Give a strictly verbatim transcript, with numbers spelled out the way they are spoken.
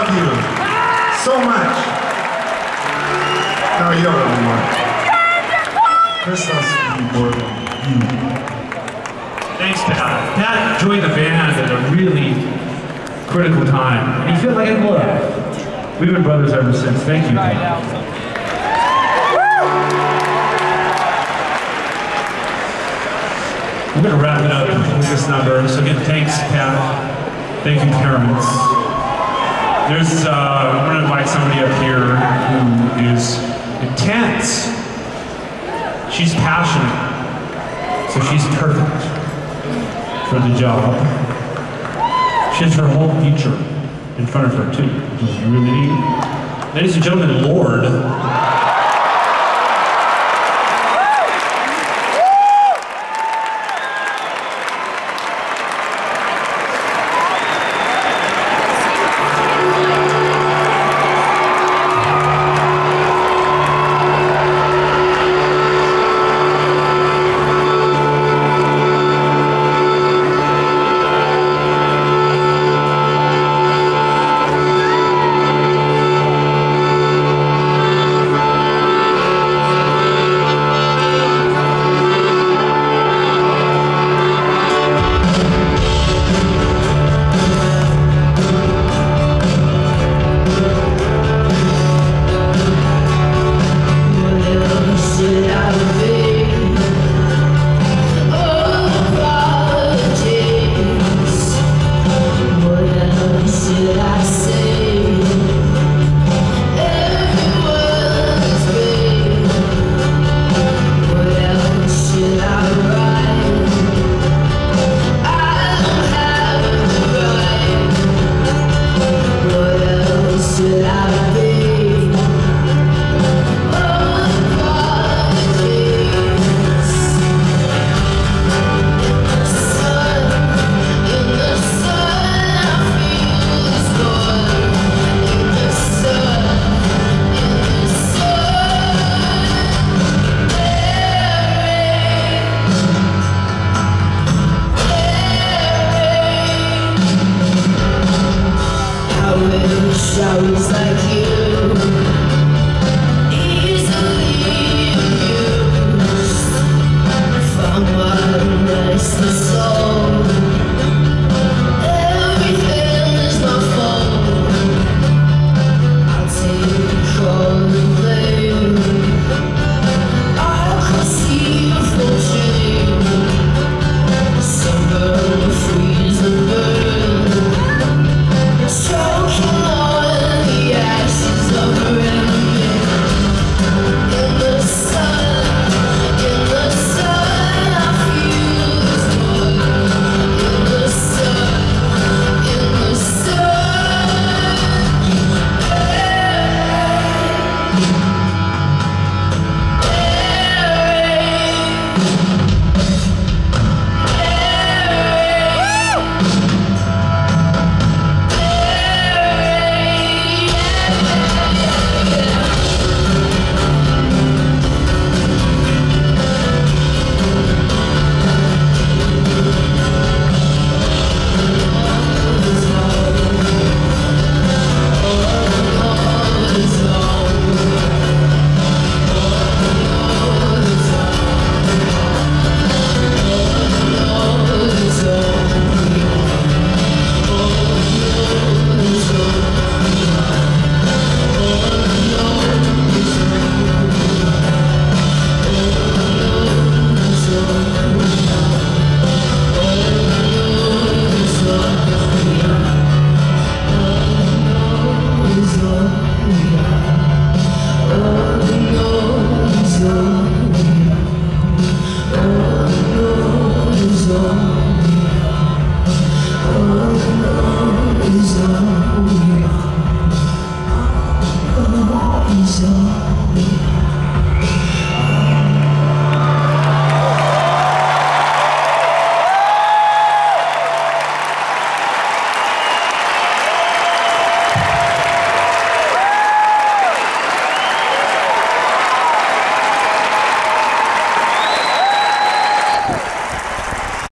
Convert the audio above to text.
love you so much. No, you don't love me more. Chris loves you more than you. Thanks, Pat. Pat joined the band at a really critical time. And you feel like I love. We've been brothers ever since. Thank you, Pat. We're going to wrap it up with this number. So again, thanks, Pat. Thank you, parents. There's, uh, I'm going to invite somebody up here who is intense. She's passionate. So she's perfect for the job. She has her whole future in front of her, too, which is really neat. Ladies and gentlemen, Lorde. I wish I was like you.